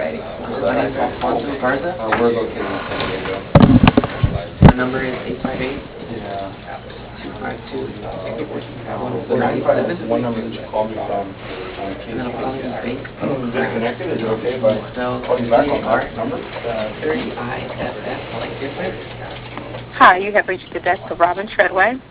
Alrighty. My name is Alfonso Garza. We're located in San Diego. My number is 858-252-6497. One number that you called me from. And then I'm calling you bank. Disconnected? Is it okay if I Spelled call you back on CAR that number? 30IFF, like different. Hi, you have reached the desk of Robin Treadway.